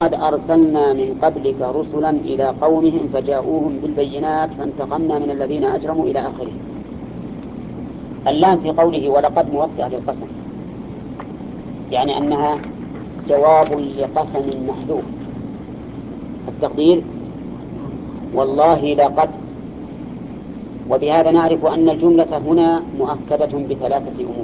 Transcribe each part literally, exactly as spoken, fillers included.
قد أرسلنا من قبلك رسلا إلى قومهم فجاءوهم بالبينات فانتقمنا من الذين أجرموا إلى آخره. اللام في قوله ولقد موطئة للقسم، يعني أنها جواب لقسم محذوف، التقدير والله لقد. وبهذا نعرف أن الجملة هنا مؤكدة بثلاثة أمور،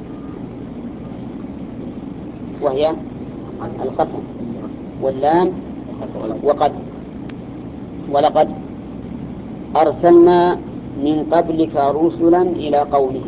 وهي القسم واللام وقد. ولقد أرسلنا من قبلك رسلا إلى قومهم.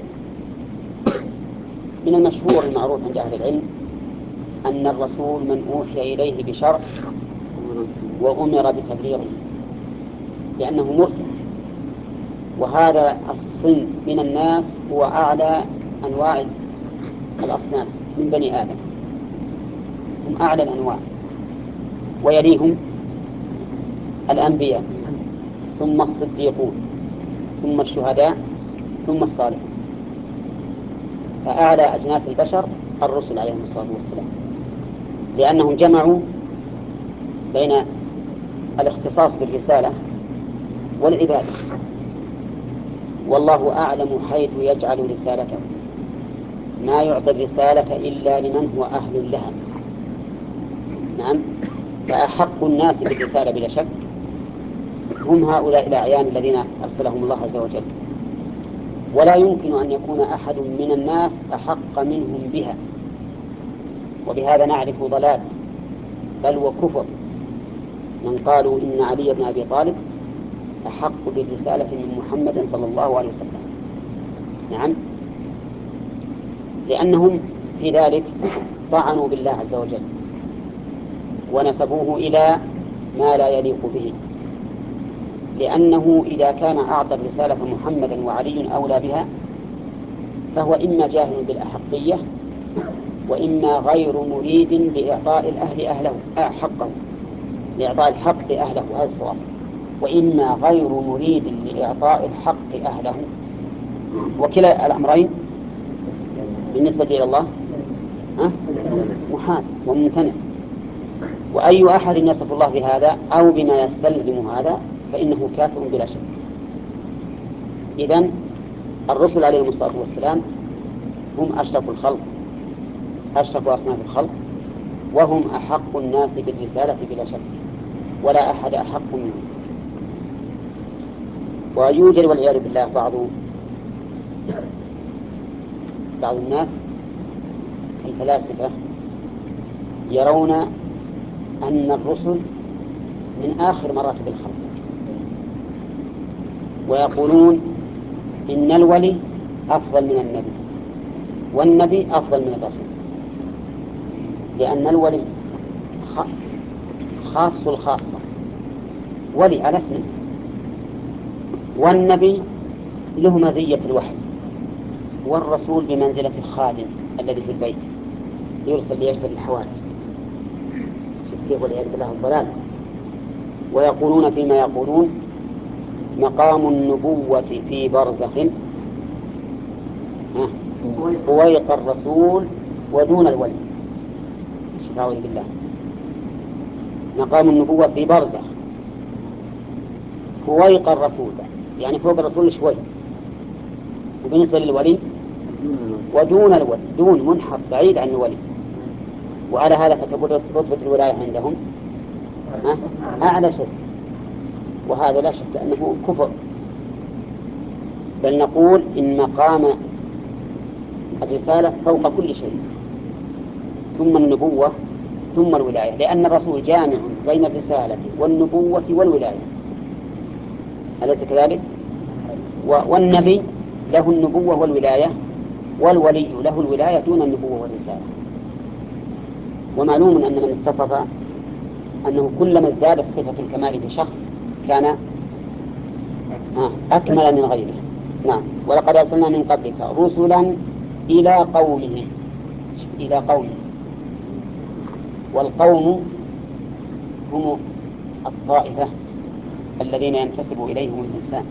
من المشهور المعروف عند أهل العلم أن الرسول من أوحي إليه بشرع وأمر بتبليغه لأنه مرسل، وهذا الصنف من الناس هو أعلى أنواع الأصناف من بني آدم، هم أعلى الأنواع، ويليهم الأنبياء ثم الصديقون ثم الشهداء ثم الصالحون. فأعلى أجناس البشر الرسل عليهم الصلاة والسلام، لأنهم جمعوا بين الاختصاص بالرسالة والعبادة، والله أعلم حيث يجعل رسالته، ما يعطي الرسالة إلا لمن هو أهل لها. نعم، فأحق الناس بالرسالة بلا شك هم هؤلاء الأعيان الذين أرسلهم الله عز وجل، ولا يمكن أن يكون أحد من الناس أحق منهم بها. وبهذا نعرف ضلال بل وكفر من قالوا إن علي بن أبي طالب أحق بالرسالة من محمد صلى الله عليه وسلم. نعم، لأنهم في ذلك طعنوا بالله عز وجل ونسبوه إلى ما لا يليق به، لأنه إذا كان أعطى الرسالة محمدا وعلي أولى بها فهو إما جاهل بالأحقية وإما غير مريد لإعطاء الأهل أهله حقه، لإعطاء الحق أهله، هذا الصواب، وإما غير مريد لإعطاء الحق أهله. وكلا الأمرين بالنسبة إلى الله محال وممتنع، وأي أحد يصف الله بهذا أو بما يستلزم هذا فإنه كافر بلا شك. إذن الرسل عليهم الصلاة والسلام هم أشرف الخلق، أشرف أصناف الخلق، وهم أحق الناس بالرسالة بلا شك، ولا أحد أحق منهم. ويوجد والعياذ بالله بعض بعض الناس الفلاسفة يرون أن الرسل من آخر مراتب الخلق، ويقولون إن الولي أفضل من النبي والنبي أفضل من الرسول، لأن الولي خاص الخاصة ولي على اسمه، والنبي له مزية الوحي، والرسول بمنزلة الخادم الذي في البيت يرسل ليشتري الحوائج. والعياذ بالله الضلال. ويقولون فيما يقولون مقام النبوة في برزخ فويق الرسول ودون الولي. شفاعه بالله. مقام النبوة في برزخ فويق الرسول، يعني فوق الرسول شوي، وبالنسبة للولي ودون الولي، دون منحط بعيد عن الولي. وعلى هذا فتقول رتبة الولاية عندهم أعلى شيء، وهذا لا شك أنه كفر. بل نقول إن مقام الرسالة فوق كل شيء، ثم النبوة ثم الولاية، لأن الرسول جامع بين الرسالة والنبوة والولاية، أليس كذلك؟ والنبي له النبوة والولاية، والولي له الولاية دون النبوة والرسالة. ومعلوم أن من اتصف أنه كلما ازدادت صفة الكمال في شخص كان أكمل من غيره. نعم، ولقد أرسلنا من قبلك رسلا إلى قومهم، إلى قومهم، والقوم هم الطائفة الذين ينتسب إليهم الإنسان،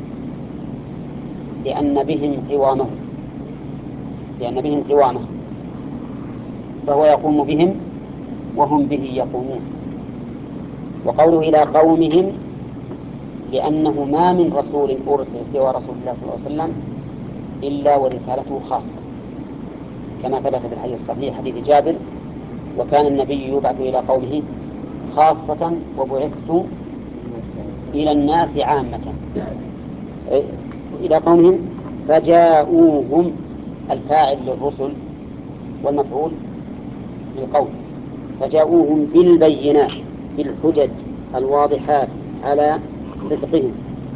لأن بهم قوامه لأن بهم قوامه فهو يقوم بهم وهم به يقومون. وقوله إلى قومهم لأنه ما من رسول أرسل سوى رسول الله صلى الله عليه وسلم إلا ورسالته خاصة، كما ثبت في الحديث الصحيح حديث جابر: وكان النبي يبعث إلى قومه خاصة وبعثت إلى الناس عامة. إلى قومهم فجاءوهم، الفاعل للرسل والمفعول للقوم، فجاءوهم بالبينات بالحجج الواضحات على صدقهم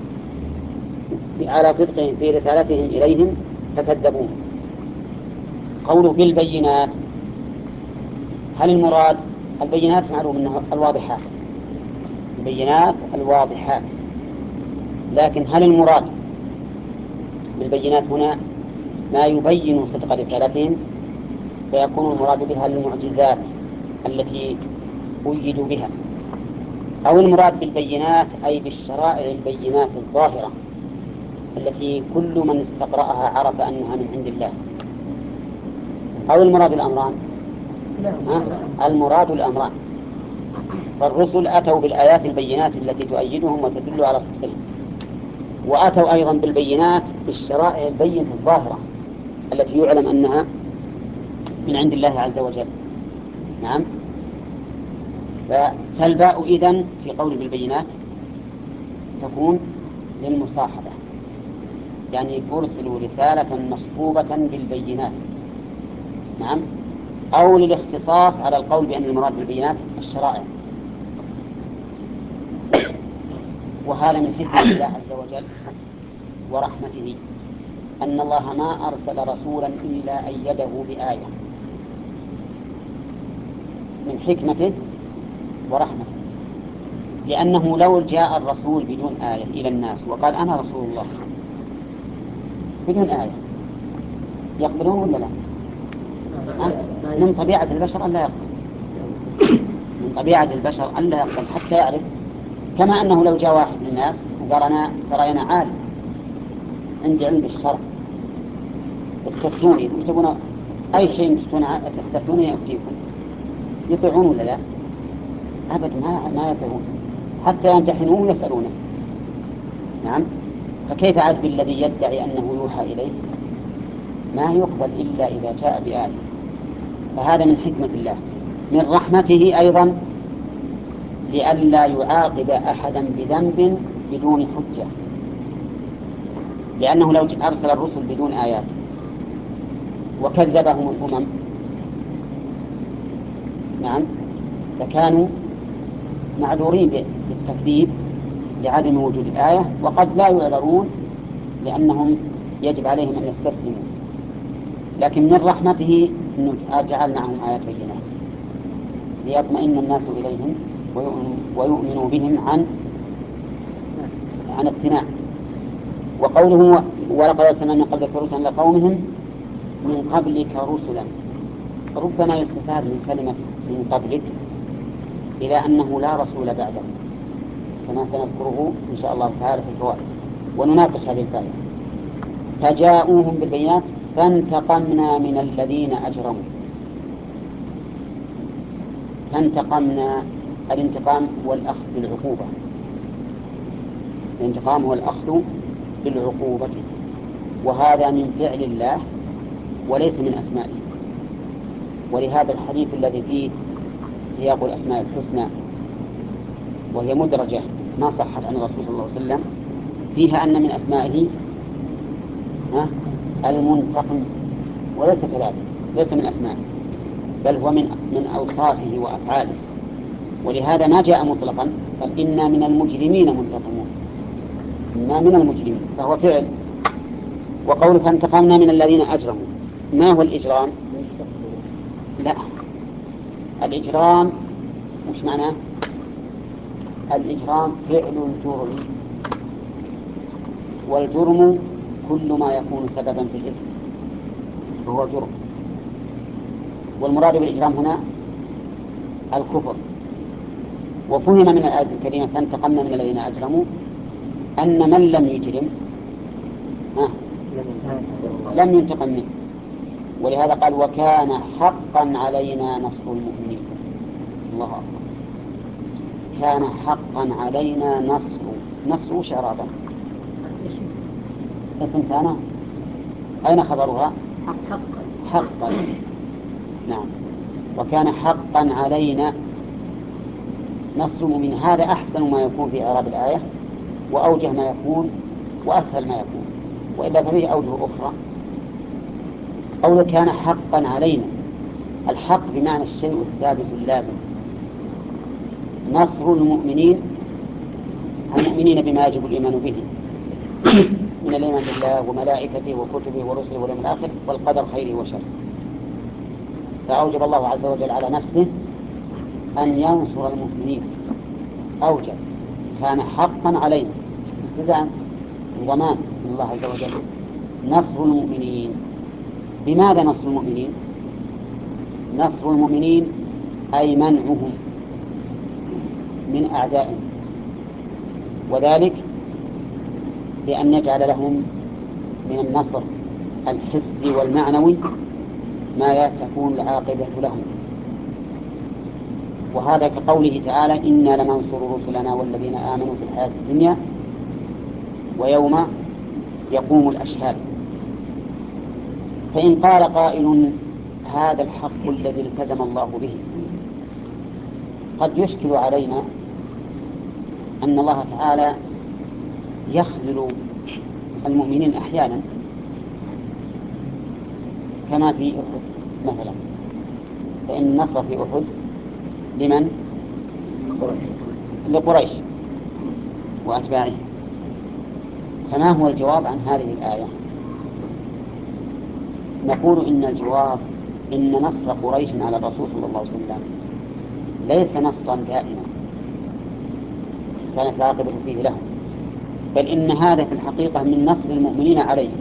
على صدقهم في رسالتهم إليهم فكذبوهم. قوله بالبينات، هل المراد البينات؟ معلوم أنها الواضحات، البينات الواضحات، لكن هل المراد بالبينات هنا ما يبين صدق رسالتهم، فيكون المراد بها المعجزات التي أيدوا بها، أو المراد بالبينات أي بالشرائع البينات الظاهرة التي كل من استقرأها عرف أنها من عند الله، أو المراد الأمران؟ المراد الأمران. فالرسل أتوا بالآيات البينات التي تؤيدهم وتدل على صدقهم، وأتوا أيضا بالبينات بالشرائع البينة الظاهرة التي يعلم أنها من عند الله عز وجل. نعم. فالباء إذن في قول بالبينات تكون للمصاحبة، يعني أرسلوا رسالة مصحوبة بالبينات. نعم. أو للاختصاص على القول بأن المراد بالبينات الشرائع. وهذا من حكمة الله عز وجل ورحمته أن الله ما أرسل رسولا إلا أيده بآية، من حكمته ورحمته، لأنه لو جاء الرسول بدون آية إلى الناس وقال أنا رسول الله بدون آية يقبلون ولا لا؟ من طبيعة البشر أن لا يقبل، من طبيعة البشر أن لا يقبل حتى يعرف. كما أنه لو جاء واحد من الناس وقال أنا ترى أنا عالم عندي علم الشرع استفتوني وتبون أي شيء تستفتوني أفتيكم، يطيعون ولا لا؟ أبدا ما ما يطيعون حتى يمتحنوه ويسألونه. نعم. فكيف عاد بالذي يدعي أنه يوحى إليه؟ ما يقبل إلا إذا جاء بآية. فهذا من حكمة الله. من رحمته أيضا لئلا يعاقب أحدا بذنب بدون حجة، لأنه لو أرسل الرسل بدون آيات وكذبهم الأمم نعم لكانوا معذورين بالتكذيب لعدم وجود الآية، وقد لا يعذرون لأنهم يجب عليهم أن يستسلموا. لكن من رحمته أنه جعل معهم آيات بينات ليطمئن الناس إليهم ويؤمنوا بهم عن عن اقتناع. وقوله ولقد أرسلنا من قبلك رسلا لقومهم من قبلك رسلا، ربما يستفاد من كلمة من قبلك إلى أنه لا رسول بعده، كما سنذكره إن شاء الله تعالى في الفوائد ونناقش هذه الفائدة. فجاءوهم بالبينات فانتقمنا من الذين أجرموا. فانتقمنا، الانتقام هو الأخذ بالعقوبة، الانتقام هو الأخذ بالعقوبة، وهذا من فعل الله وليس من أسمائه. ولهذا الحديث الذي فيه سياق الأسماء الحسنى وهي مدرجة ما صحت عن الرسول صلى الله عليه وسلم فيها أن من أسمائه المنتقم، وليس كذلك، ليس من أسمائه بل هو من من أوصافه وأفعاله. ولهذا ما جاء مطلقا قال إنا من المجرمين منتقمون، إنا من المجرمين، فهو فعل. وقول فانتقمنا من الذين أجرموا، ما هو الإجرام؟ لا، الإجرام مش معناه؟ الإجرام فعل الجرم، والجرم كل ما يكون سببا في الإثم وهو جرم. والمراد بالإجرام هنا الكفر. وفهم من الآية الكريمة فانتقمنا من الذين أجرموا أن من لم يجرم لم ينتقم منه، ولهذا قال وكان حقا علينا نصر المؤمنين. الله أكبر. كان حقا علينا نصر. نصر وش إعرابا؟ اسم كان أين خبرها؟ حقا. حقا. نعم. وكان حقا علينا نصر المؤمنين. هذا أحسن ما يكون في إعراب الآية، وأوجه ما يكون، وأسهل ما يكون، وإلا فيه أوجه أخرى. قوله كان حقا علينا، الحق بمعنى الشيء الثابت اللازم. نصر المؤمنين المؤمنين بما يجب الإيمان به من الإيمان بالله وملائكته وكتبه ورسله واليوم الآخر والقدر خيره وشره. فأوجب الله عز وجل على نفسه أن ينصر المؤمنين. أوجب، كان حقا علينا التزام وضمان من الله عز وجل نصر المؤمنين. بماذا نصر المؤمنين؟ نصر المؤمنين أي منعهم من أعدائهم، وذلك بأن يجعل لهم من النصر الحسي والمعنوي ما تكون العاقبة لهم. وهذا كقوله تعالى إنا لننصر رسلنا والذين آمنوا في الحياة الدنيا ويوم يقوم الأشهاد. فإن قال قائل هذا الحق الذي التزم الله به، قد يشكل علينا أن الله تعالى يخذل المؤمنين أحيانا، كما في أحد مثلا، فإن النصر في أحد لمن؟ لقريش وأتباعه. فما هو الجواب عن هذه الآية؟ نقول إن الجواب إن نصر قريش على الرسول صلى الله عليه وسلم ليس نصرا دائما كانت العاقبة فيه لهم، بل إن هذا في الحقيقة من نصر المؤمنين عليهم،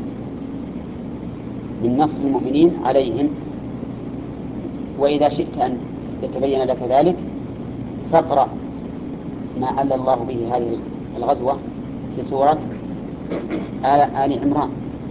من نصر المؤمنين عليهم. وإذا شئت أن يتبين لك ذلك فاقرأ ما علّ الله به هذه الغزوة في سورة آل عمران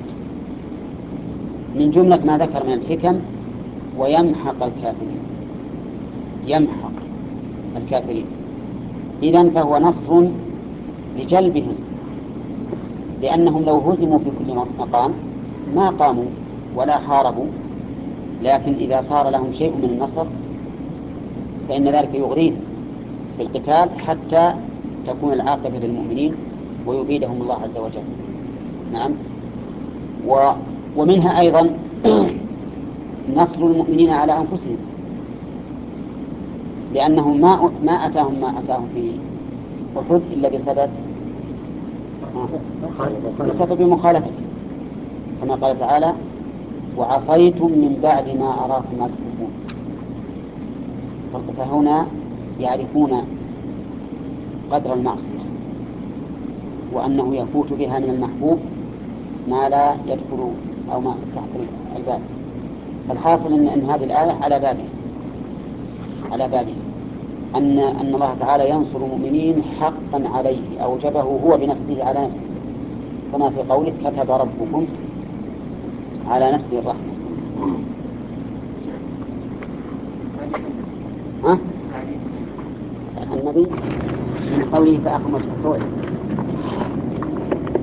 من جملة ما ذكر من الحكم: ويمحق الكافرين. يمحق الكافرين، إذن فهو نصر لجلبهم، لأنهم لو هزموا في كل مقام ما قاموا ولا حاربوا، لكن إذا صار لهم شيء من النصر فإن ذلك يغريهم في القتال حتى تكون العاقبة للمؤمنين ويبيدهم الله عز وجل. نعم. و ومنها أيضا نصر المؤمنين على أنفسهم، لأنهم ما ما أتاهم ما أتاهم في أحد إلا بسبب بسبب مخالفته، كما قال تعالى: وعصيتم من بعد ما أراكم ما تحبون. فهنا يعرفون قدر المعصية وأنه يفوت بها من المحبوب ما لا يدخل أو ما تحت الباب. فالحاصل إن, إن هذه الآية على بابه على بابه أن أن الله تعالى ينصر المؤمنين حقا عليه، أوجبه هو بنفسه على نفسه، كما في قوله: كتب ربكم على نفسه الرحمة. ها؟ النبي من قوله فأقم وجهك،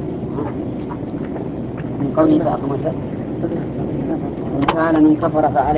من قوله فأقم وجهك قال من كفر فعليه